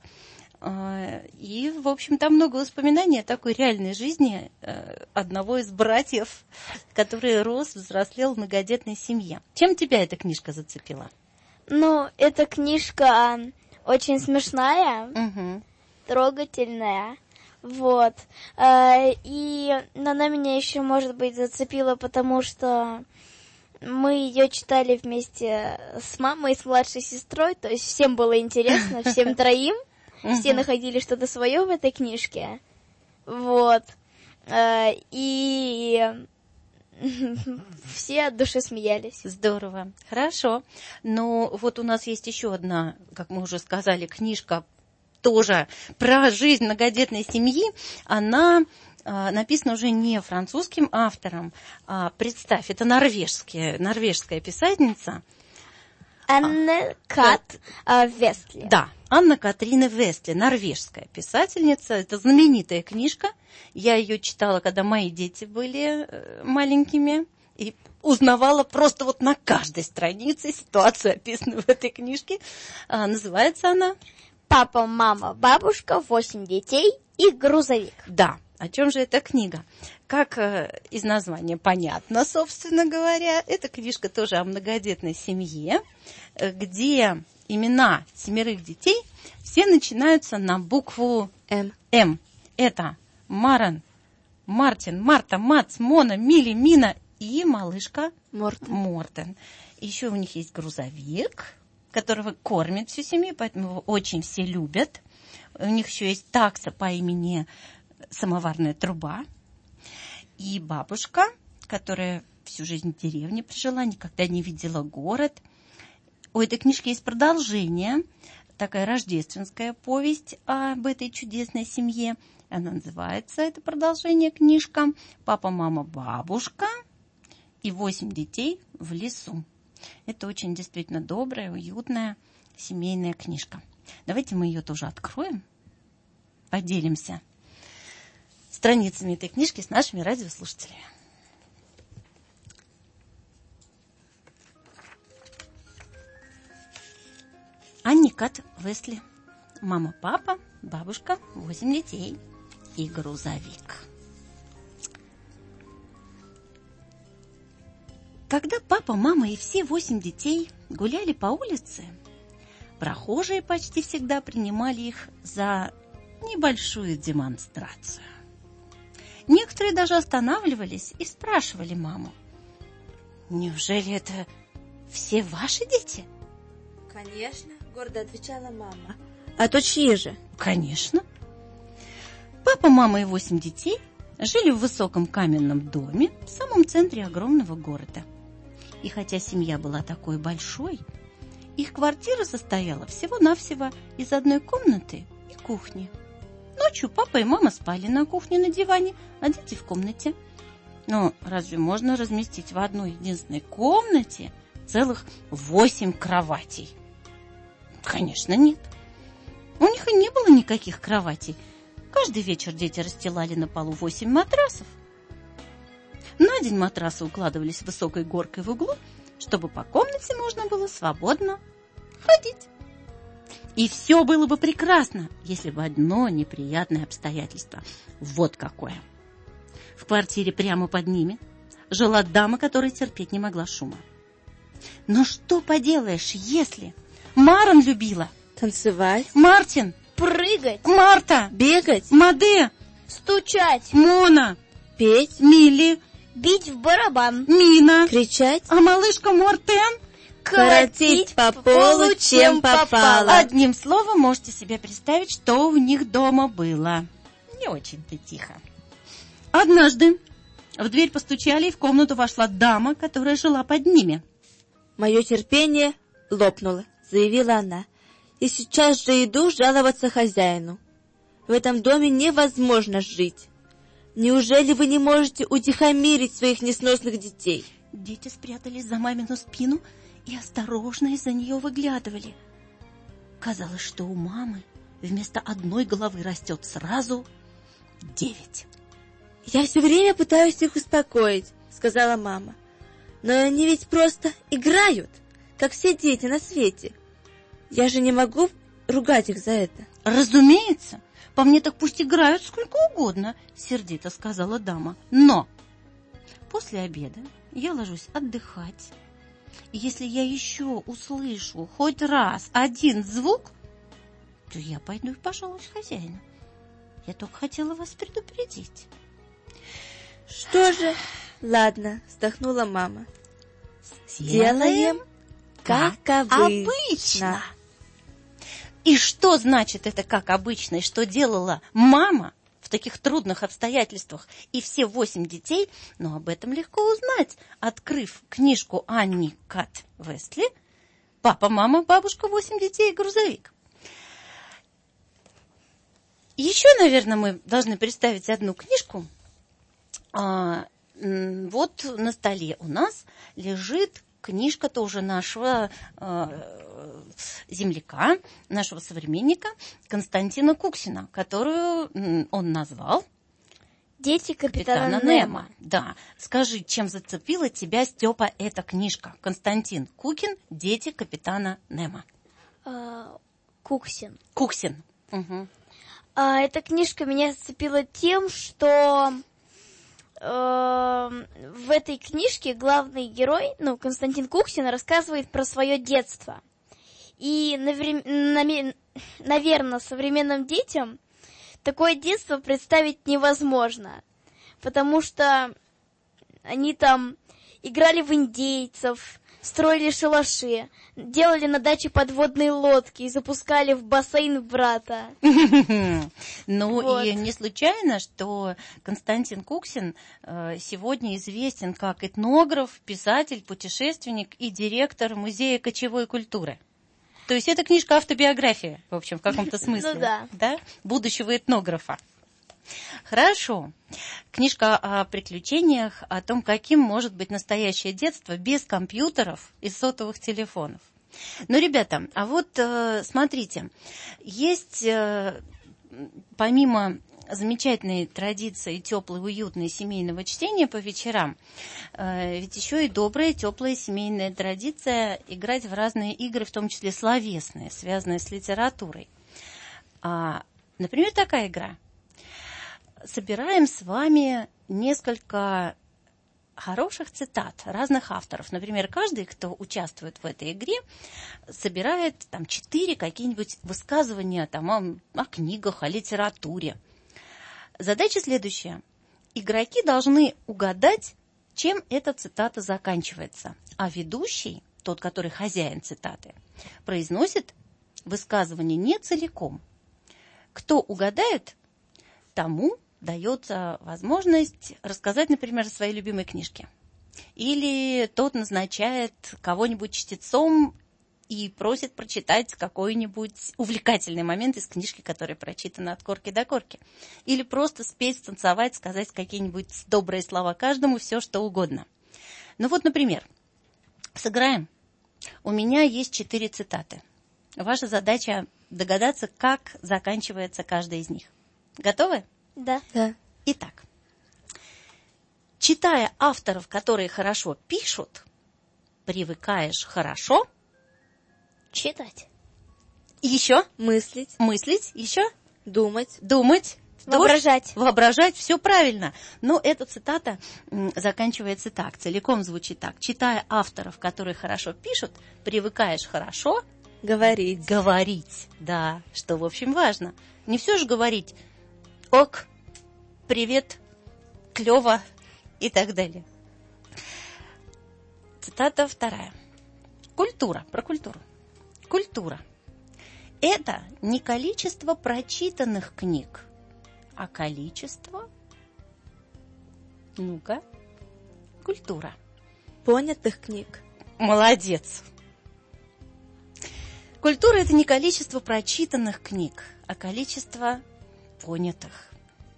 И, в общем, там много воспоминаний о такой реальной жизни одного из братьев, который рос, взрослел в многодетной семье. Чем тебя эта книжка зацепила? Ну, эта книжка очень смешная, угу. трогательная, вот. И она меня еще, может быть, зацепила, потому что мы ее читали вместе с мамой и с младшей сестрой, то есть всем было интересно, всем троим. Все находили что-то свое в этой книжке. Вот. И все от души смеялись. Здорово. Хорошо. Ну, вот у нас есть еще одна, как мы уже сказали, книжка тоже про жизнь многодетной семьи. Она написана уже не французским автором. А, представь, это норвежская, норвежская писательница. Анна Кат а, Вестли. Да, Анна Катрина Вестли, норвежская писательница. Это знаменитая книжка. Я ее читала, когда мои дети были маленькими. И узнавала просто вот на каждой странице ситуацию, описанную в этой книжке. А, называется она «Папа, мама, бабушка, восемь детей и грузовик». Да. О чем же эта книга? Как э, из названия понятно, собственно говоря, эта книжка тоже о многодетной семье, э, где имена семерых детей все начинаются на букву М. М. Это Маран, Мартин, Марта, Мац, Мона, Мили, Мина и малышка Мортен. Мортен. Еще у них есть грузовик, которого кормит всю семью, поэтому его очень все любят. У них еще есть такса по имени Самоварная труба. И бабушка, которая всю жизнь в деревне прожила, никогда не видела город. У этой книжки есть продолжение, такая рождественская повесть об этой чудесной семье. Она называется, это продолжение, книжка «Папа, мама, бабушка и восемь детей в лесу». Это очень действительно добрая, уютная семейная книжка. Давайте мы ее тоже откроем, поделимся страницами этой книжки с нашими радиослушателями. Анни Кат Вестли. Мама, папа, бабушка, восемь детей и грузовик. Когда папа, мама и все восемь детей гуляли по улице, прохожие почти всегда принимали их за небольшую демонстрацию. Некоторые даже останавливались и спрашивали маму: «Неужели это все ваши дети?» «Конечно», — гордо отвечала мама. «А то чьи же?» «Конечно». Папа, мама и восемь детей жили в высоком каменном доме в самом центре огромного города. И хотя семья была такой большой, их квартира состояла всего-навсего из одной комнаты и кухни. Ночью папа и мама спали на кухне на диване, а дети в комнате. Но разве можно разместить в одной единственной комнате целых восемь кроватей? Конечно, нет. У них и не было никаких кроватей. Каждый вечер дети расстилали на полу восемь матрасов. На день матрасы укладывались высокой горкой в углу, чтобы по комнате можно было свободно ходить. И все было бы прекрасно, если бы одно неприятное обстоятельство. Вот какое. В квартире прямо под ними жила дама, которая терпеть не могла шума. Но что поделаешь, если... Марон любила танцевать, Мартин Прыгать, Марта бегать, Маде, стучать, Мона, петь, Мили, бить в барабан, Мина, кричать, а малышка Мортен коротить по полу, чем попало. Одним словом, можете себе представить, что у них дома было. Не очень-то тихо. Однажды в дверь постучали, и в комнату вошла дама, которая жила под ними. «Мое терпение лопнуло», — заявила она. «И сейчас же иду жаловаться хозяину. В этом доме невозможно жить. Неужели вы не можете утихомирить своих несносных детей?» Дети спрятались за мамину спину и осторожно из-за нее выглядывали. Казалось, что у мамы вместо одной головы растет сразу девять. «Я все время пытаюсь их успокоить», — сказала мама. «Но они ведь просто играют, как все дети на свете. Я же не могу ругать их за это». «Разумеется, по мне так пусть играют сколько угодно», — сердито сказала дама. «Но после обеда я ложусь отдыхать. И если я еще услышу хоть раз один звук, то я пойду и пожалуюсь хозяину. Я только хотела вас предупредить». «Что же, ладно», — вздохнула мама. «Сделаем, как обычно. обычно». И что значит это «как обычно», и что делала мама в таких трудных обстоятельствах и все восемь детей? Но об этом легко узнать, открыв книжку Анни Кат Вестли «Папа, мама, бабушка, восемь детей и грузовик». Еще, наверное, мы должны представить одну книжку. А, вот на столе у нас лежит книжка тоже нашего э, земляка, нашего современника Константина Куксина, которую он назвал «Дети капитана, капитана Немо». Немо. Да. Скажи, чем зацепила тебя, Степа, эта книжка? Константин Кукин «Дети капитана Немо». А, Куксин. Куксин. Угу. А, эта книжка меня зацепила тем, что э, в этой книжке главный герой, ну, Константин Куксин, рассказывает про свое детство. И, наверное, современным детям такое детство представить невозможно. потому что они там играли в индейцев, строили шалаши, делали на даче подводные лодки и запускали в бассейн брата. Ну и не случайно, что Константин Куксин сегодня известен как этнограф, писатель, путешественник и директор Музея кочевой культуры. То есть это книжка-автобиография, в общем, в каком-то смысле, ну, да. да, будущего этнографа. Хорошо. Книжка о приключениях, о том, каким может быть настоящее детство без компьютеров и сотовых телефонов. Ну, ребята, а вот смотрите, есть помимо замечательной традиции теплой, уютной семейного чтения по вечерам, ведь еще и добрая, теплая семейная традиция играть в разные игры, в том числе словесные, связанные с литературой. Например, такая игра. Собираем с вами несколько хороших цитат разных авторов. Например, каждый, кто участвует в этой игре, собирает там четыре какие-нибудь высказывания там, о, о книгах, о литературе. Задача следующая. Игроки должны угадать, чем эта цитата заканчивается. А ведущий, тот, который хозяин цитаты, произносит высказывание не целиком. Кто угадает, тому дается возможность рассказать, например, о своей любимой книжке. Или тот назначает кого-нибудь чтецом и просит прочитать какой-нибудь увлекательный момент из книжки, которая прочитана от корки до корки. Или просто спеть, танцевать, сказать какие-нибудь добрые слова каждому, все что угодно. Ну вот, например, сыграем. У меня есть четыре цитаты. Ваша задача догадаться, как заканчивается каждая из них. Готовы? Да. Да. Итак, читая авторов, которые хорошо пишут, привыкаешь хорошо читать. Еще Мыслить. мыслить, еще Думать. думать, Воображать. Тоже воображать, все правильно. Но эта цитата м, заканчивается так, целиком звучит так. Читая авторов, которые хорошо пишут, привыкаешь хорошо Говорить. говорить. Да, что, в общем, важно. Не все же говорить ок, привет, клево и так далее. Цитата вторая. Культура, про культуру. Культура – это не количество прочитанных книг, а количество, ну-ка, культура. Понятых книг. Молодец. Культура – это не количество прочитанных книг, а количество понятых.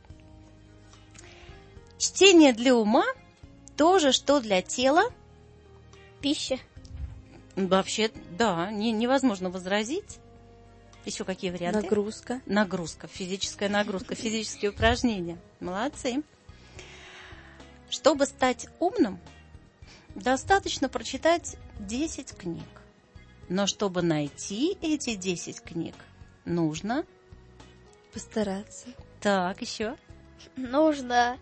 Чтение для ума – то же, что для тела. Пища. Вообще, да, не, невозможно возразить. Еще какие варианты? Нагрузка. Нагрузка, физическая нагрузка, физические упражнения. Молодцы. Чтобы стать умным, достаточно прочитать десять книг. Но чтобы найти эти десять книг, нужно... Постараться. Так, еще. Нужно.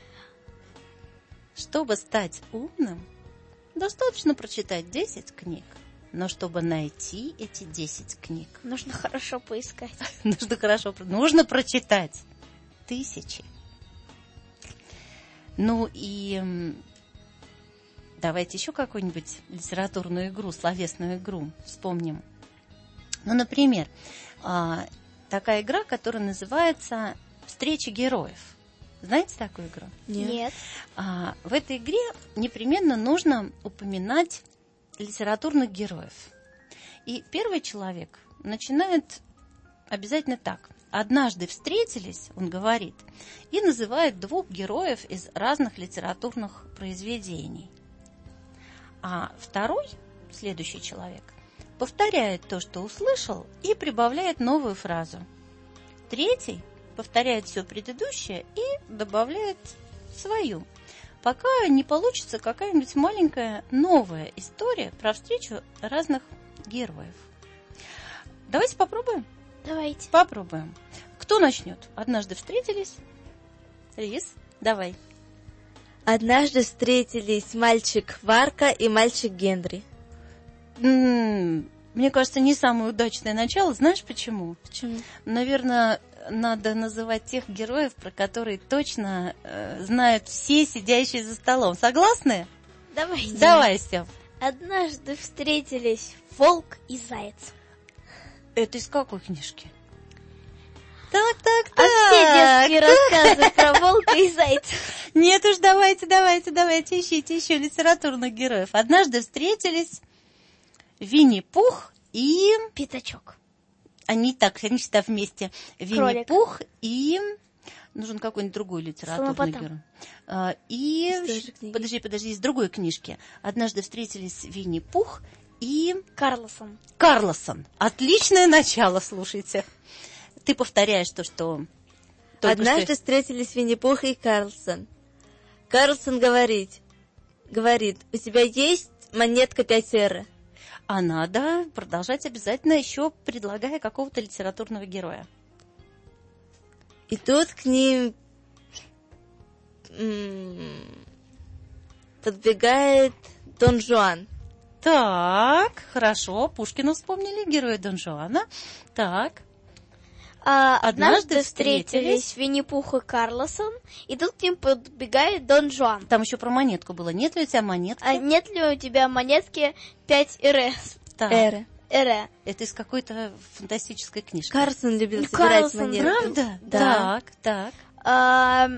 Чтобы стать умным, достаточно прочитать десять книг. Но чтобы найти эти десять книг... Нужно хорошо поискать. Нужно хорошо... Нужно прочитать тысячи. Ну и... Давайте еще какую-нибудь литературную игру, словесную игру вспомним. Ну, например, такая игра, которая называется «Встреча героев». Знаете такую игру? Нет. Нет. А, в этой игре непременно нужно упоминать литературных героев. И первый человек начинает обязательно так. Однажды встретились, он говорит, и называет двух героев из разных литературных произведений. А второй, следующий человек, повторяет то, что услышал, и прибавляет новую фразу. Третий повторяет все предыдущее и добавляет свою, пока не получится какая-нибудь маленькая новая история про встречу разных героев. Давайте попробуем? Давайте. Попробуем. Кто начнет? Однажды встретились. Лиз, давай. Однажды встретились мальчик Варка и мальчик Генри. М-м, мне кажется, не самое удачное начало. Знаешь почему? Почему? Наверное, надо называть тех героев, про которые точно э, знают все сидящие за столом. Согласны? Давайте. Давай, Стёп. Однажды встретились волк и заяц. Это из какой книжки? Так, так, А все детские рассказы про волка и зайца. Нет уж, давайте, давайте, давайте, ищите еще литературных героев. Однажды встретились Винни-Пух и... Пятачок. Они так, они всегда вместе. Кролик. Винни-Пух и... Нужен какой-нибудь другой литературный Слонопотам. герой. А, и... Из той же книги. Подожди, подожди, из другой книжки. Однажды встретились Винни-Пух и... Карлсон. Карлсон. Отличное начало, слушайте. Ты повторяешь то, что... только Однажды что- встретились Винни-Пух и Карлсон. Карлсон говорит, говорит, у тебя есть монетка пять эры? А надо продолжать обязательно, еще предлагая какого-то литературного героя. И тут к ним м, подбегает Дон Жуан. Так, хорошо, Пушкина вспомнили, героя Дон Жуана. Так, А, Однажды однажды встретились встретились Винни-Пух и Карлсон, и тут к ним подбегает Дон Жуан. там еще про монетку было. Нет ли у тебя монетки? А нет ли у тебя монетки пять эре? Так, Эры. Эре. это из какой-то фантастической книжки. Карлсон любил Ну, собирать Карлсон, монеты. Правда? Да. Так, так. А,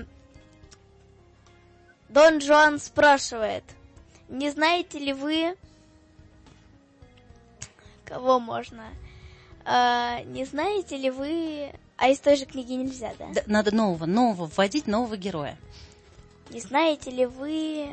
Дон Жуан спрашивает, не знаете ли вы... Кого можно? А, не знаете ли вы... А из той же книги нельзя, да? Да, надо нового, нового вводить, нового героя. Не знаете ли вы...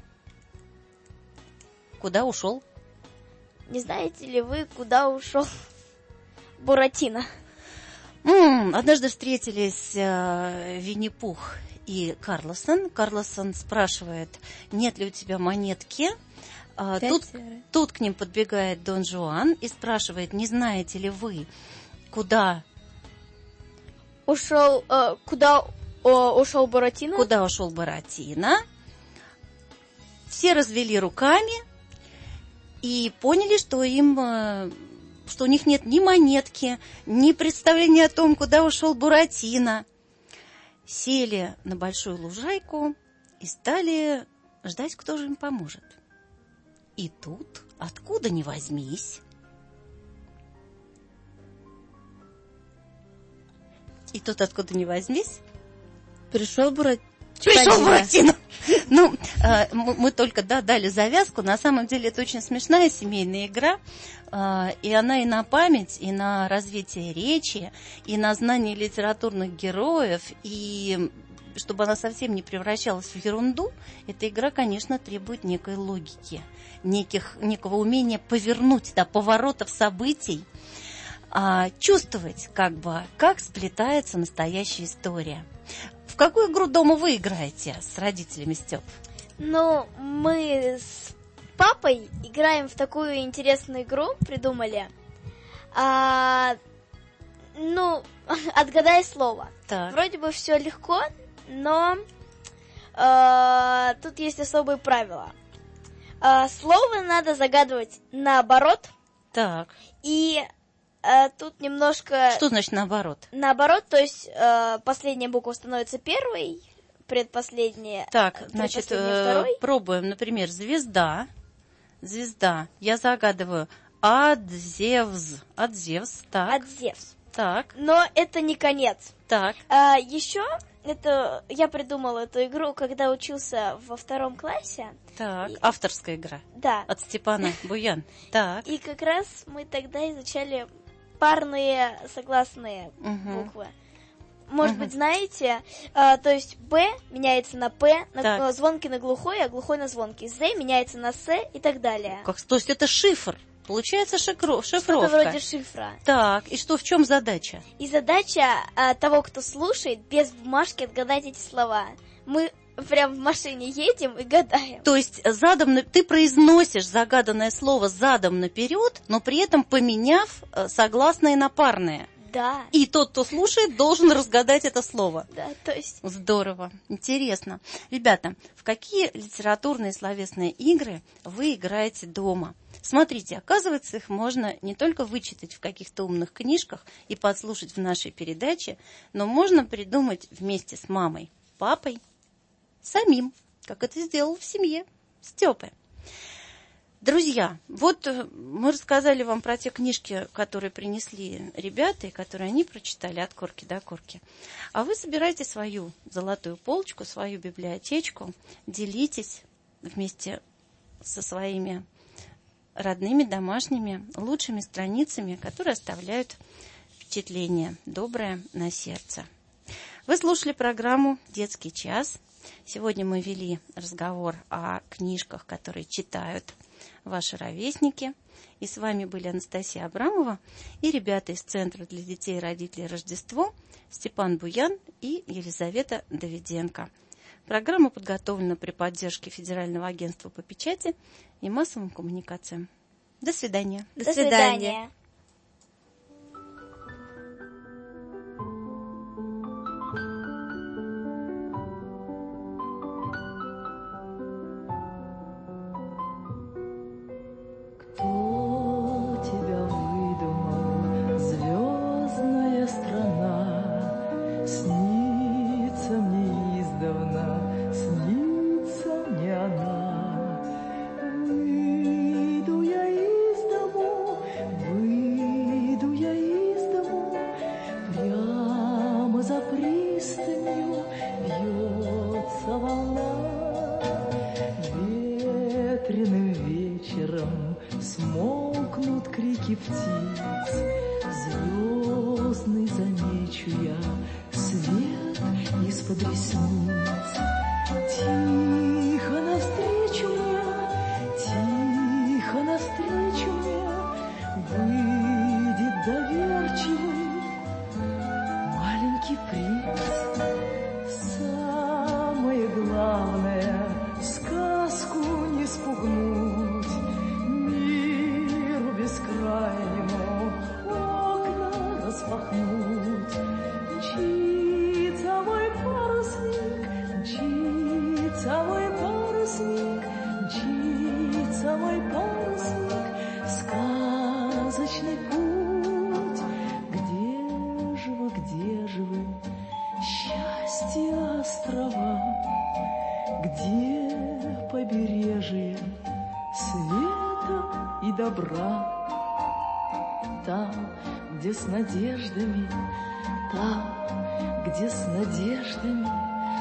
Куда ушел? Не знаете ли вы, куда ушел Буратино? М, Однажды встретились э, Винни-Пух и Карлсон. Карлсон спрашивает, нет ли у тебя монетки? А, Пять тут, эры. тут к ним подбегает Дон Жуан и спрашивает, не знаете ли вы, куда, Ушел... э, куда о, ушел Буратино? куда ушел Буратино? Все развели руками и поняли, что им... э, что у них нет ни монетки, ни представления о том, куда ушел Буратино. Сели на большую лужайку и стали ждать, кто же им поможет. И тут, откуда ни возьмись, и тут, откуда ни возьмись, Пришел Буратино. пришел Буратино. Ну, э, мы, мы только да, дали завязку. На самом деле это очень смешная семейная игра. э, И она и на память, и на развитие речи, и на знание литературных героев, и чтобы она совсем не превращалась в ерунду, эта игра, конечно, требует некой логики, неких, некого умения повернуть, да, поворотов событий, а, чувствовать, как бы, как сплетается настоящая история. В какую игру дома вы играете с родителями, Стёп? Ну, мы с папой играем в такую интересную игру, придумали. А, ну, отгадай слово. Так. Вроде бы все легко, но а, тут есть особые правила. А, слово надо загадывать наоборот, Так. и а, тут немножко... Что значит наоборот? Наоборот, то есть а, последняя буква становится первой, предпоследняя, Так, значит, предпоследняя э, второй. пробуем, например, звезда. Звезда. Я загадываю Адзевс. Адзевс. Так. Адзевс. Так. Но это не конец. Так. А, еще это я придумала эту игру, когда учился во втором классе. Так. И- Авторская игра. Да. От Степана Буян. Так. И как раз мы тогда изучали парные согласные Мгм. буквы. Может Мгм. быть, знаете, а, то есть Б меняется на П, на, Так. э, звонкий на глухой, а глухой на звонкий. З меняется на С и так далее. Как, то есть это шифр. Получается шикро- Что-то шифровка. вроде шифра. Так. И что, в чем задача? И задача а, того, кто слушает, без бумажки отгадать эти слова. Мы прям в машине едем и гадаем. То есть задом на- ты произносишь загаданное слово задом наперед, но при этом поменяв э, согласные на парные. Да, И тот, кто слушает, должен разгадать это слово. да, то есть... Здорово, интересно. Ребята, в какие литературные и словесные игры вы играете дома? Смотрите, оказывается, их можно не только вычитать в каких-то умных книжках и подслушать в нашей передаче, но можно придумать вместе с мамой, папой, самим, как это сделал в семье Степы. Друзья, вот мы рассказали вам про те книжки, которые принесли ребята, и которые они прочитали от корки до корки. А вы собирайте свою золотую полочку, свою библиотечку, делитесь вместе со своими родными, домашними, лучшими страницами, которые оставляют впечатление доброе на сердце. Вы слушали программу «Детский час». Сегодня мы вели разговор о книжках, которые читают ваши ровесники. И с вами были Анастасия Абрамова и ребята из Центра для детей и родителей Рождество Степан Буян и Елизавета Давиденко. Программа подготовлена при поддержке Федерального агентства по печати и массовым коммуникациям. До свидания. До, До свидания. свидания. Где с надеждами, там, где с надеждами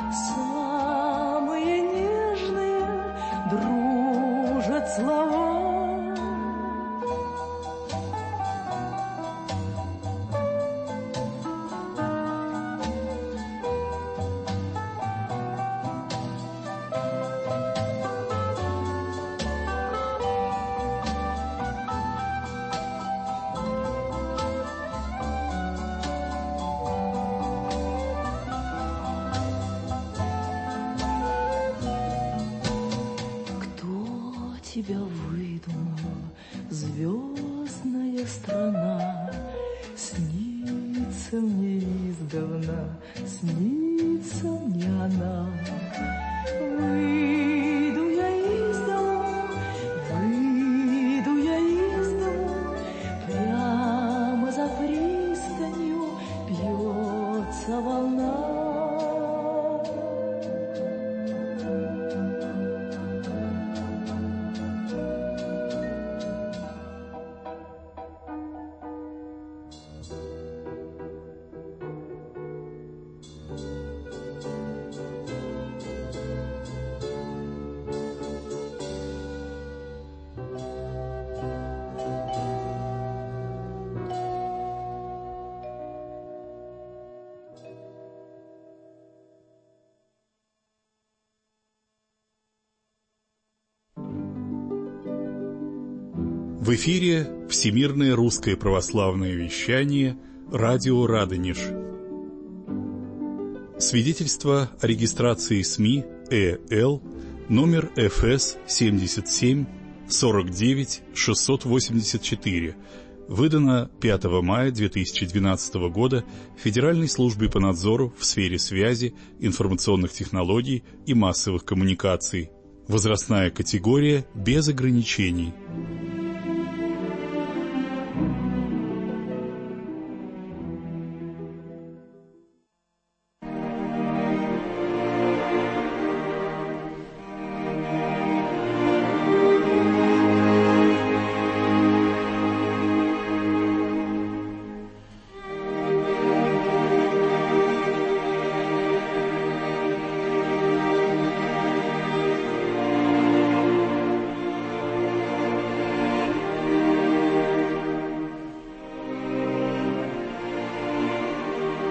самые нежные дружат слова. Тебя выдумала звездная страна, снится мне издавна, снится мне она. Выйду я из дома, выйду я из дома, прямо за пристанью бьется волна. В эфире Всемирное русское православное вещание «Радио Радонеж». Свидетельство о регистрации СМИ Э Л номер Ф С семьдесят семь сорок девять шестьсот восемьдесят четыре, выдано пятого мая две тысячи двенадцатого года Федеральной службой по надзору в сфере связи, информационных технологий и массовых коммуникаций. Возрастная категория без ограничений.